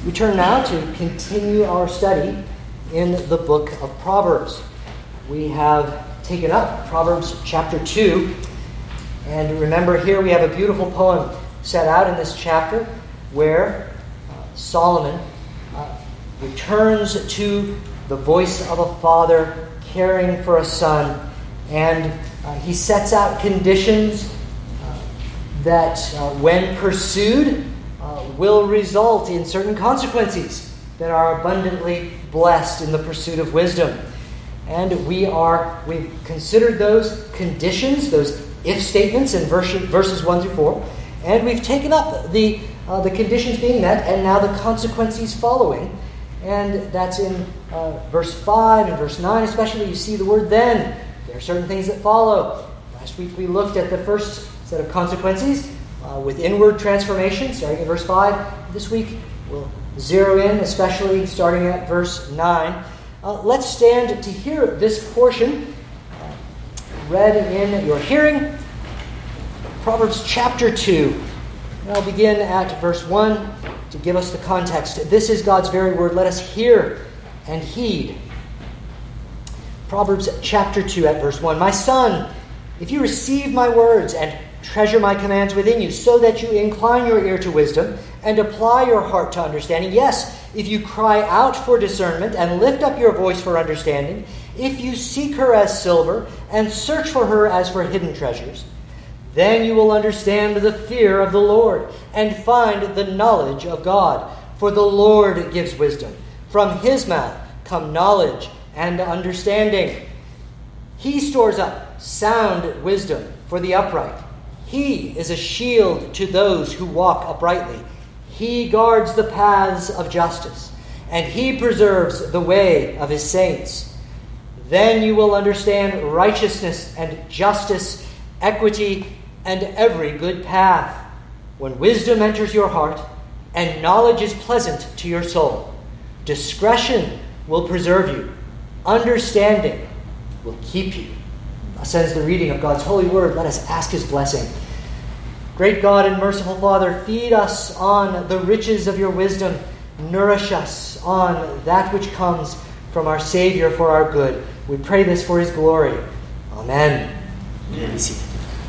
We turn now to continue our study in the book of Proverbs. We have taken up Proverbs chapter 2, and remember here we have a beautiful poem set out in this chapter where Solomon returns to the voice of a father caring for a son, and he sets out conditions that when pursued will result in certain consequences that are abundantly blessed in the pursuit of wisdom. And we've considered those conditions, those if statements in verses 1 through 4, and we've taken up the conditions being met and now the consequences following. And that's in verse 5 and verse 9 especially. You see the word then. There are certain things that follow. Last week we looked at the first set of consequences with inward transformation, starting at verse 5. This week we'll zero in, especially starting at verse 9. Let's stand to hear this portion read in your hearing. Proverbs chapter 2. And I'll begin at verse 1 to give us the context. This is God's very word. Let us hear and heed. Proverbs chapter 2 at verse 1. My son, if you receive my words and treasure my commands within you, so that you incline your ear to wisdom and apply your heart to understanding. Yes, if you cry out for discernment and lift up your voice for understanding, if you seek her as silver and search for her as for hidden treasures, then you will understand the fear of the Lord and find the knowledge of God. For the Lord gives wisdom. From his mouth come knowledge and understanding. He stores up sound wisdom for the upright. He is a shield to those who walk uprightly. He guards the paths of justice, and he preserves the way of his saints. Then you will understand righteousness and justice, equity, and every good path. When wisdom enters your heart, and knowledge is pleasant to your soul, discretion will preserve you. Understanding will keep you. Thus ends the reading of God's holy word. Let us ask his blessing. Great God and merciful Father, feed us on the riches of your wisdom. Nourish us on that which comes from our Savior for our good. We pray this for his glory. Amen. Be seated.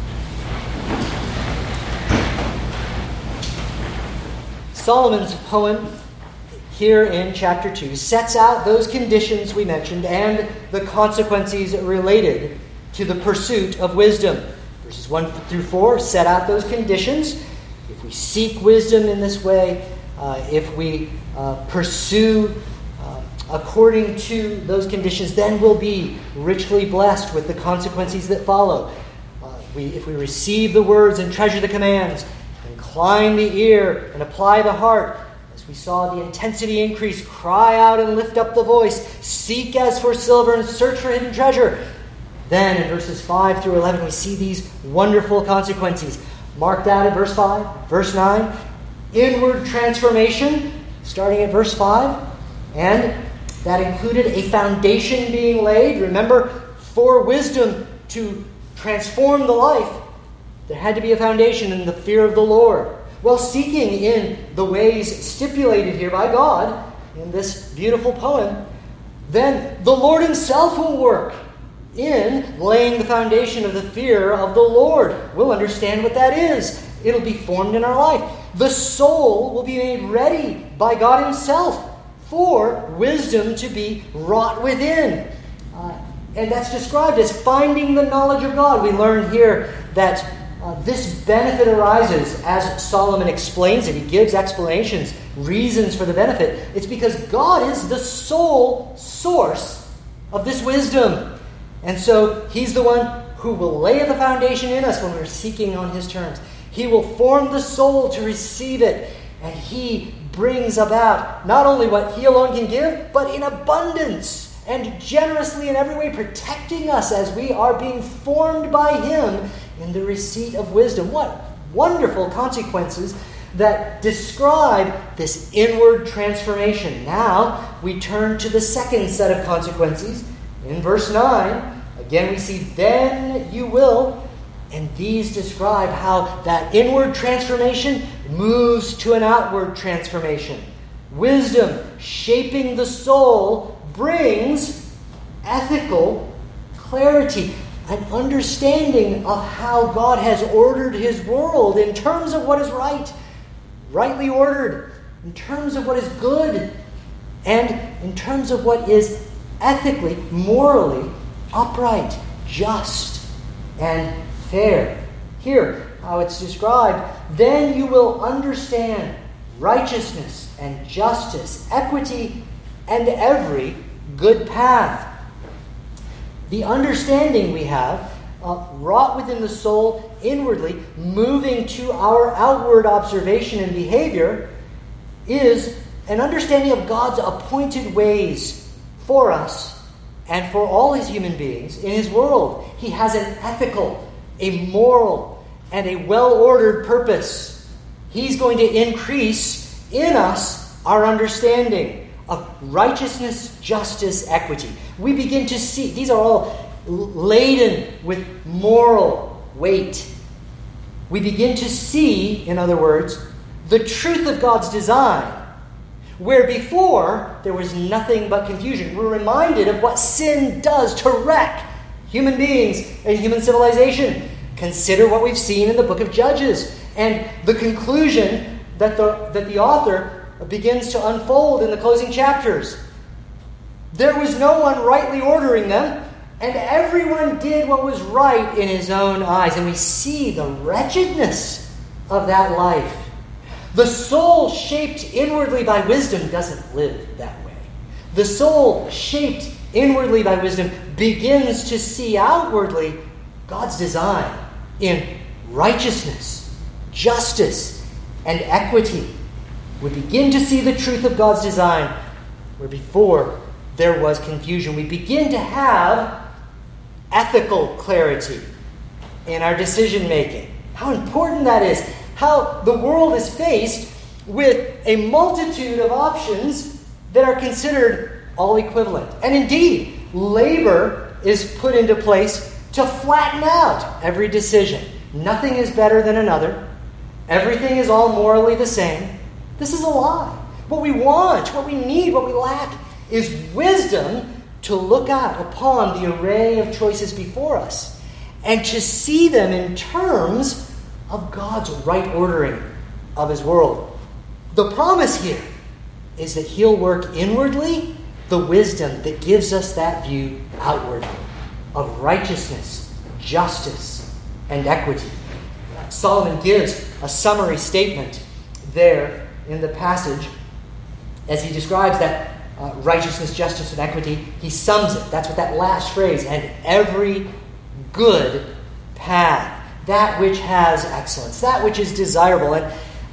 Solomon's poem here in chapter 2 sets out those conditions we mentioned and the consequences related to the pursuit of wisdom. Verses 1 through 4 set out those conditions. If we seek wisdom in this way, if we pursue according to those conditions, then we'll be richly blessed with the consequences that follow. If we receive the words and treasure the commands, incline the ear and apply the heart, as we saw the intensity increase, cry out and lift up the voice, seek as for silver and search for hidden treasure. Then in verses 5 through 11, we see these wonderful consequences. Marked out at verse 5, verse 9, inward transformation, starting at verse 5. And that included a foundation being laid. Remember, for wisdom to transform the life, there had to be a foundation in the fear of the Lord. Well, seeking in the ways stipulated here by God in this beautiful poem, then the Lord himself will work in laying the foundation of the fear of the Lord. We'll understand what that is. It'll be formed in our life. The soul will be made ready by God himself for wisdom to be wrought within. And that's described as finding the knowledge of God. We learn here that this benefit arises, as Solomon explains it. He gives explanations, reasons for the benefit. It's because God is the sole source of this wisdom. And so he's the one who will lay the foundation in us when we're seeking on his terms. He will form the soul to receive it. And he brings about not only what he alone can give, but in abundance and generously in every way, protecting us as we are being formed by him in the receipt of wisdom. What wonderful consequences that describe this inward transformation. Now we turn to the second set of consequences. In verse 9, again we see, then you will, and these describe how that inward transformation moves to an outward transformation. Wisdom, shaping the soul, brings ethical clarity, an understanding of how God has ordered his world in terms of what is right, rightly ordered, in terms of what is good, and in terms of what is ethically, morally upright, just, and fair. Here, how it's described, then you will understand righteousness and justice, equity, and every good path. The understanding we have, wrought within the soul inwardly, moving to our outward observation and behavior, is an understanding of God's appointed ways for us and for all his human beings in his world. He has an ethical, a moral, and a well-ordered purpose. He's going to increase in us our understanding of righteousness, justice, equity. We begin to see, these are all laden with moral weight. We begin to see, in other words, the truth of God's design, where before there was nothing but confusion. We're reminded of what sin does to wreck human beings and human civilization. Consider what we've seen in the book of Judges and the conclusion that the author begins to unfold in the closing chapters. There was no one rightly ordering them, and everyone did what was right in his own eyes. And we see the wretchedness of that life. The soul shaped inwardly by wisdom doesn't live that way. The soul shaped inwardly by wisdom begins to see outwardly God's design in righteousness, justice, and equity. We begin to see the truth of God's design where before there was confusion. We begin to have ethical clarity in our decision making. How important that is. How the world is faced with a multitude of options that are considered all equivalent. And indeed, labor is put into place to flatten out every decision. Nothing is better than another. Everything is all morally the same. This is a lie. What we want, what we need, what we lack is wisdom to look out upon the array of choices before us and to see them in terms of God's right ordering of his world. The promise here is that he'll work inwardly the wisdom that gives us that view outwardly of righteousness, justice, and equity. Solomon gives a summary statement there in the passage as he describes that righteousness, justice, and equity. He sums it. That's what that last phrase, and every good path. That which has excellence, that which is desirable. And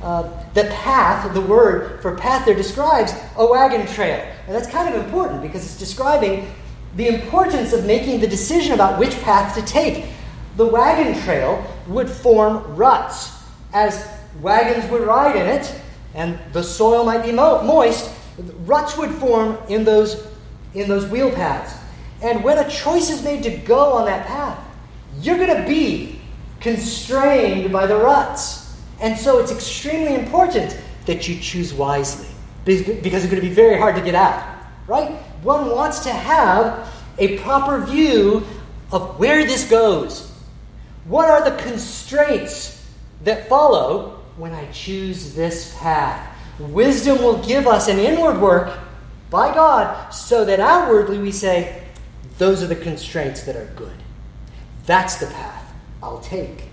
the path, the word for path there describes a wagon trail. And that's kind of important because it's describing the importance of making the decision about which path to take. The wagon trail would form ruts. As wagons would ride in it, and the soil might be moist, ruts would form in those wheel paths. And when a choice is made to go on that path, you're going to be constrained by the ruts. And so it's extremely important that you choose wisely because it's going to be very hard to get out, right? One wants to have a proper view of where this goes. What are the constraints that follow when I choose this path? Wisdom will give us an inward work by God so that outwardly we say, those are the constraints that are good. That's the path I'll take.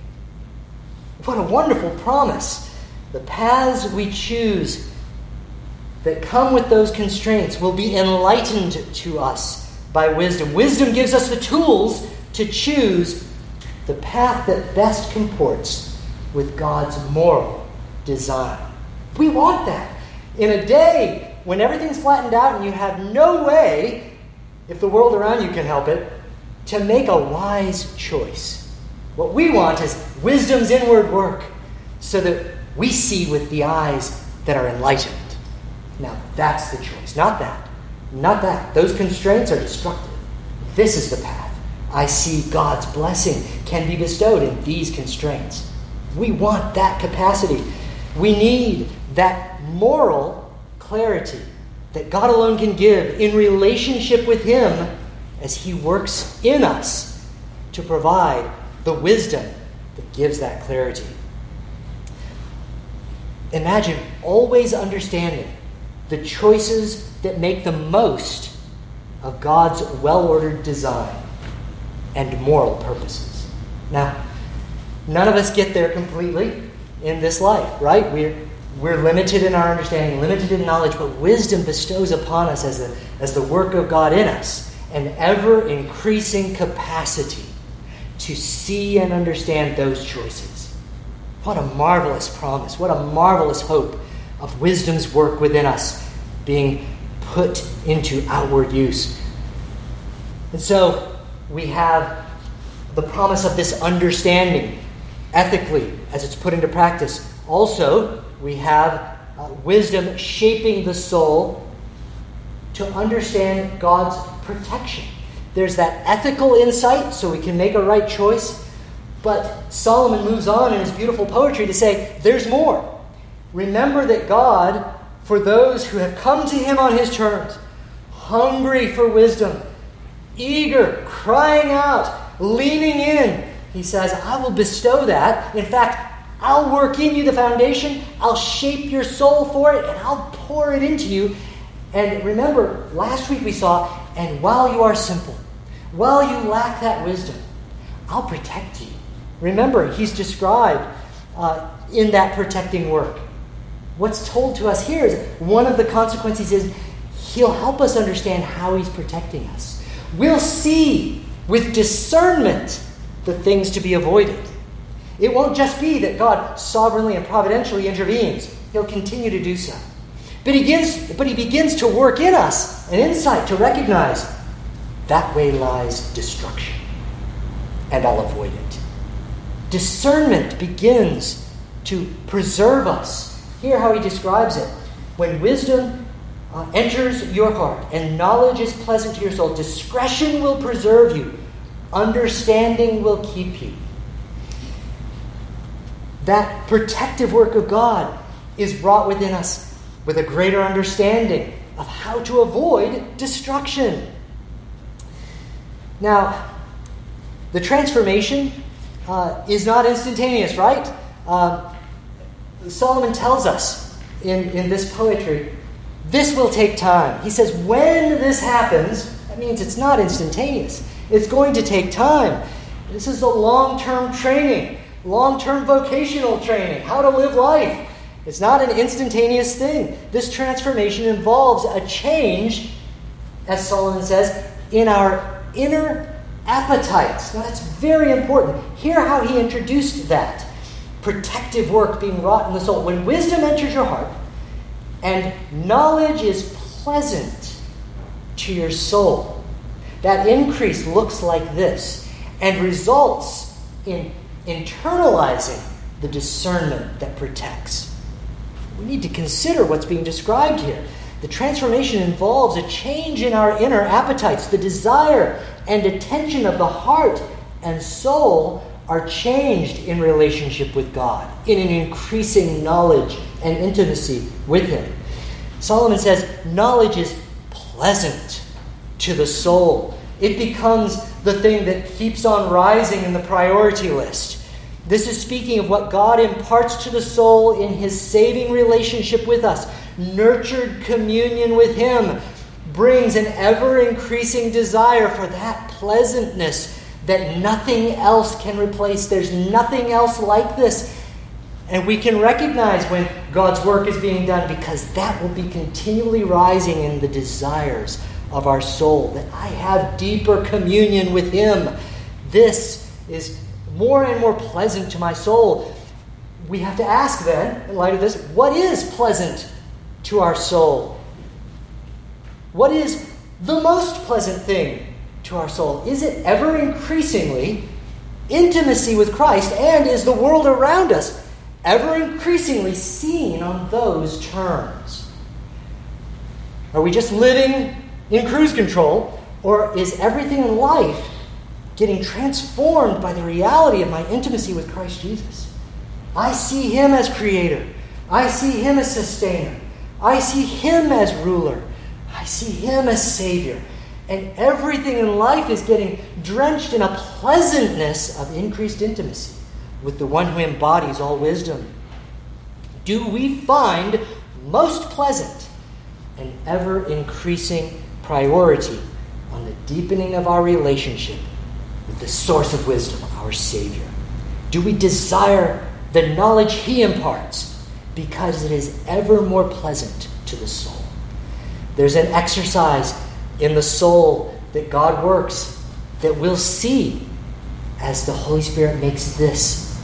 What a wonderful promise. The paths we choose that come with those constraints will be enlightened to us by wisdom. Wisdom gives us the tools to choose the path that best comports with God's moral design. We want that. In a day when everything's flattened out and you have no way, if the world around you can help it, to make a wise choice. What we want is wisdom's inward work so that we see with the eyes that are enlightened. Now, that's the choice. Not that. Not that. Those constraints are destructive. This is the path. I see God's blessing can be bestowed in these constraints. We want that capacity. We need that moral clarity that God alone can give in relationship with Him as He works in us to provide the wisdom that gives that clarity. Imagine always understanding the choices that make the most of God's well-ordered design and moral purposes. Now, none of us get there completely in this life, right? We're limited in our understanding, limited in knowledge, but wisdom bestows upon us as the work of God in us an ever-increasing capacity to see and understand those choices. What a marvelous promise. What a marvelous hope of wisdom's work within us being put into outward use. And so we have the promise of this understanding ethically as it's put into practice. Also, we have wisdom shaping the soul to understand God's protection. There's that ethical insight so we can make a right choice. But Solomon moves on in his beautiful poetry to say, there's more. Remember that God, for those who have come to Him on His terms, hungry for wisdom, eager, crying out, leaning in, He says, I will bestow that. In fact, I'll work in you the foundation. I'll shape your soul for it, and I'll pour it into you. And remember, last week we saw, and while you are simple, while you lack that wisdom, I'll protect you. Remember, He's described in that protecting work. What's told to us here is one of the consequences is He'll help us understand how He's protecting us. We'll see with discernment the things to be avoided. It won't just be that God sovereignly and providentially intervenes. He'll continue to do so. But He begins to work in us an insight to recognize that way lies destruction, and I'll avoid it. Discernment begins to preserve us. Hear how he describes it. When wisdom enters your heart and knowledge is pleasant to your soul, discretion will preserve you. Understanding will keep you. That protective work of God is brought within us with a greater understanding of how to avoid destruction. Now, the transformation is not instantaneous, right? Solomon tells us in this poetry, this will take time. He says, when this happens, that means it's not instantaneous. It's going to take time. This is a long-term training, long-term vocational training, how to live life. It's not an instantaneous thing. This transformation involves a change, as Solomon says, in our inner appetites. Now that's very important. Hear how he introduced that. Protective work being wrought in the soul. When wisdom enters your heart and knowledge is pleasant to your soul, that increase looks like this and results in internalizing the discernment that protects. We need to consider what's being described here. The transformation involves a change in our inner appetites. The desire and attention of the heart and soul are changed in relationship with God, in an increasing knowledge and intimacy with Him. Solomon says, knowledge is pleasant to the soul. It becomes the thing that keeps on rising in the priority list. This is speaking of what God imparts to the soul in His saving relationship with us. Nurtured communion with Him brings an ever-increasing desire for that pleasantness that nothing else can replace. There's nothing else like this. And we can recognize when God's work is being done because that will be continually rising in the desires of our soul, that I have deeper communion with Him. This is more and more pleasant to my soul. We have to ask then, in light of this, what is pleasant to our soul? What is the most pleasant thing to our soul? Is it ever increasingly intimacy with Christ, and is the world around us ever increasingly seen on those terms? Are we just living in cruise control, or is everything in life getting transformed by the reality of my intimacy with Christ Jesus? I see Him as creator. I see Him as sustainer. I see him as ruler. I see him as Savior. And everything in life is getting drenched in a pleasantness of increased intimacy with the one who embodies all wisdom. Do we find most pleasant an ever-increasing priority on the deepening of our relationship with the source of wisdom, our Savior? Do we desire the knowledge he imparts because it is ever more pleasant to the soul? There's an exercise in the soul that God works that we'll see as the Holy Spirit makes this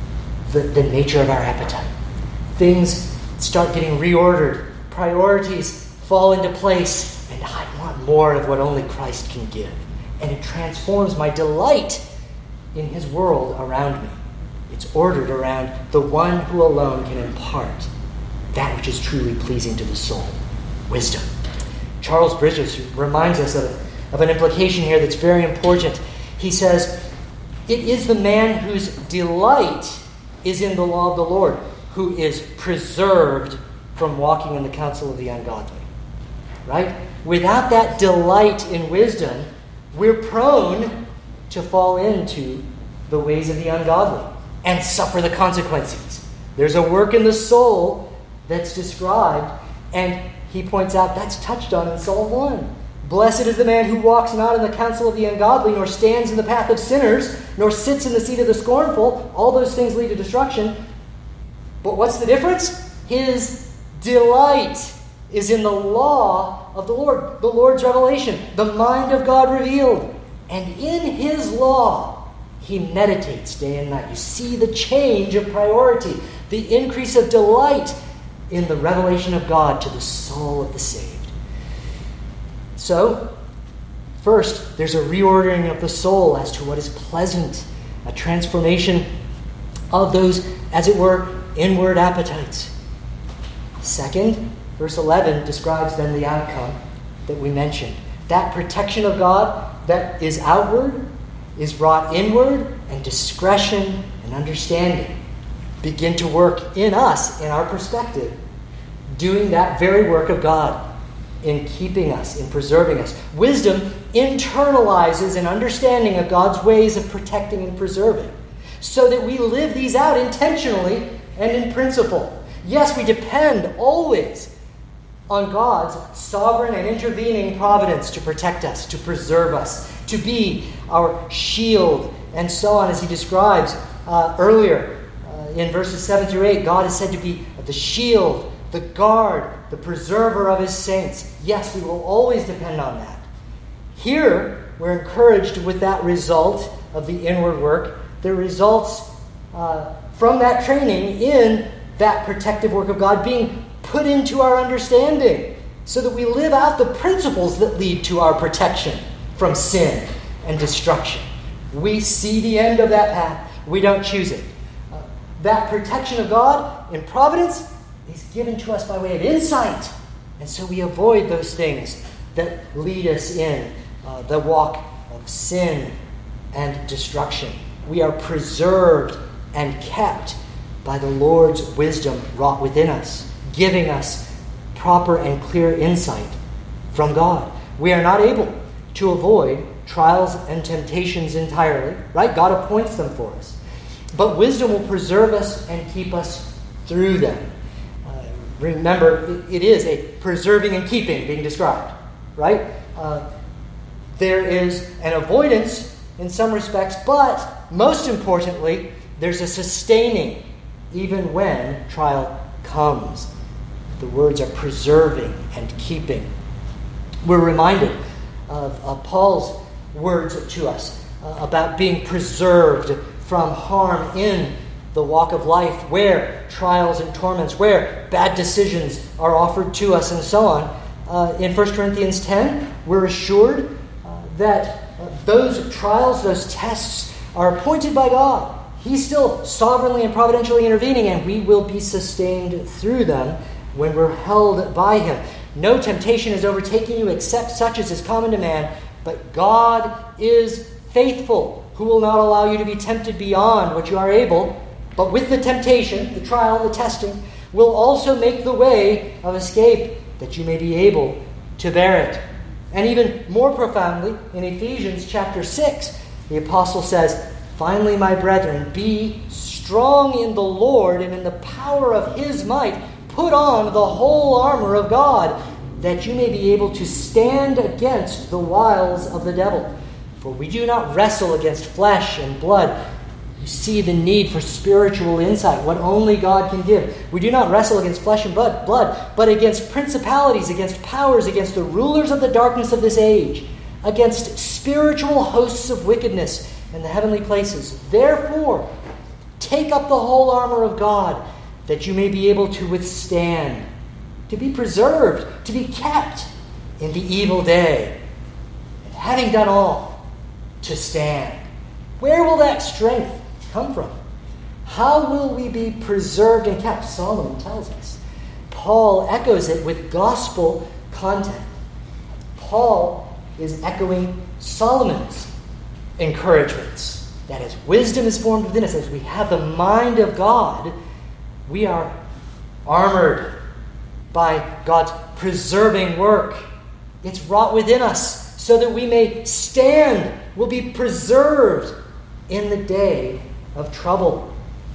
the nature of our appetite. Things start getting reordered. Priorities fall into place. And I want more of what only Christ can give. And it transforms my delight in his world around me. It's ordered around the one who alone can impart that which is truly pleasing to the soul. Wisdom. Charles Bridges reminds us of an implication here that's very important. He says, it is the man whose delight is in the law of the Lord who is preserved from walking in the counsel of the ungodly. Right? Without that delight in wisdom, we're prone to fall into the ways of the ungodly and suffer the consequences. There's a work in the soul that's described, and he points out that's touched on in Psalm 1. Blessed is the man who walks not in the counsel of the ungodly, nor stands in the path of sinners, nor sits in the seat of the scornful. All those things lead to destruction. But what's the difference? His delight is in the law of the Lord, the Lord's revelation, the mind of God revealed. And in his law, he meditates day and night. You see the change of priority, the increase of delight in the revelation of God to the soul of the saved. So, first, there's a reordering of the soul as to what is pleasant, a transformation of those, as it were, inward appetites. Second, verse 11 describes then the outcome that we mentioned. That protection of God that is outward is brought inward, and discretion and understanding begin to work in us, in our perspective, doing that very work of God in keeping us, in preserving us. Wisdom internalizes an understanding of God's ways of protecting and preserving so that we live these out intentionally and in principle. Yes, we depend always on God's sovereign and intervening providence to protect us, to preserve us, to be our shield, and so on, as he describes earlier in verses 7 through 8. God is said to be the shield, the guard, the preserver of his saints. Yes, we will always depend on that. Here, we're encouraged with that result of the inward work. There results from that training in that protective work of God being put into our understanding so that we live out the principles that lead to our protection from sin and destruction. We see the end of that path. We don't choose it. That protection of God in providence is given to us by way of insight. And so we avoid those things that lead us in the walk of sin and destruction. We are preserved and kept by the Lord's wisdom wrought within us, giving us proper and clear insight from God. We are not able to avoid trials and temptations entirely, right? God appoints them for us. But wisdom will preserve us and keep us through them. Remember, it is a preserving and keeping being described, right? There is an avoidance in some respects, but most importantly, there's a sustaining even when trial comes. The words are preserving and keeping. We're reminded of Paul's words to us about being preserved from harm in the walk of life, where trials and torments, where bad decisions are offered to us, and so on. In 1 Corinthians 10, we're assured that those trials, those tests, are appointed by God. He's still sovereignly and providentially intervening, and we will be sustained through them when we're held by him. No temptation is overtaking you except such as is common to man, but God is faithful, who will not allow you to be tempted beyond what you are able. But with the temptation, the trial, the testing, will also make the way of escape, that you may be able to bear it. And even more profoundly, in Ephesians chapter 6, the apostle says, "Finally, my brethren, be strong in the Lord and in the power of his might. Put on the whole armor of God, that you may be able to stand against the wiles of the devil. For we do not wrestle against flesh and blood." You see the need for spiritual insight, what only God can give. We do not wrestle against flesh and blood, but against principalities, against powers, against the rulers of the darkness of this age, against spiritual hosts of wickedness in the heavenly places. Therefore, take up the whole armor of God, that you may be able to withstand, to be preserved, to be kept in the evil day, and having done all, to stand. Where will that strength come from? How will we be preserved and kept? Solomon tells us. Paul echoes it with gospel content. Paul is echoing Solomon's encouragements. That as wisdom is formed within us, as we have the mind of God, we are armored by God's preserving work. It's wrought within us so that we may stand, will be preserved in the day of trouble.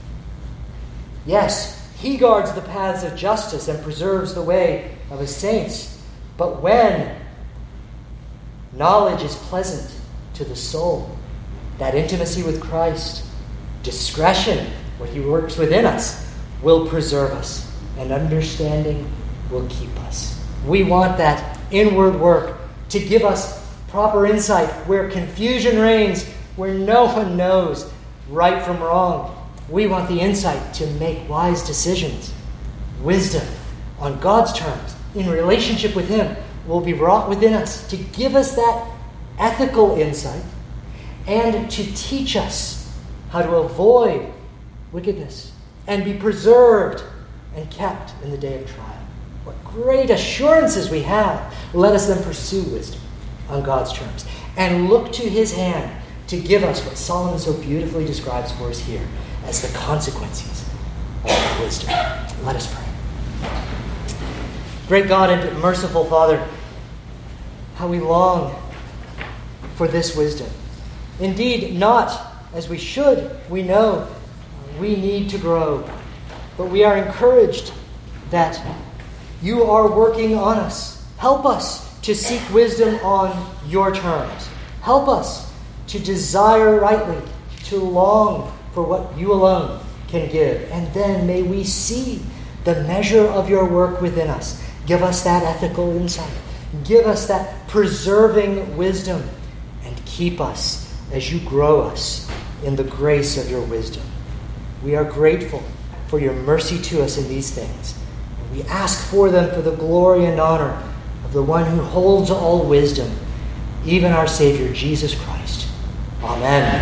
Yes, he guards the paths of justice and preserves the way of his saints. But when knowledge is pleasant to the soul, that intimacy with Christ, discretion, what he works within us, will preserve us, and understanding will keep us. We want that inward work to give us proper insight where confusion reigns, where no one knows right from wrong. We want the insight to make wise decisions. Wisdom on God's terms, in relationship with him, will be wrought within us to give us that ethical insight and to teach us how to avoid wickedness and be preserved and kept in the day of trial. What great assurances we have. Let us then pursue wisdom on God's terms and look to his hand to give us what Solomon so beautifully describes for us here as the consequences of wisdom. Let us pray. Great God and merciful Father, how we long for this wisdom. Indeed, not as we should. We know we need to grow, but we are encouraged that you are working on us. Help us to seek wisdom on your terms. Help us to desire rightly, to long for what you alone can give. And then may we see the measure of your work within us. Give us that ethical insight. Give us that preserving wisdom. And keep us as you grow us in the grace of your wisdom. We are grateful for your mercy to us in these things. And we ask for them for the glory and honor of the one who holds all wisdom, even our Savior, Jesus Christ. Amen.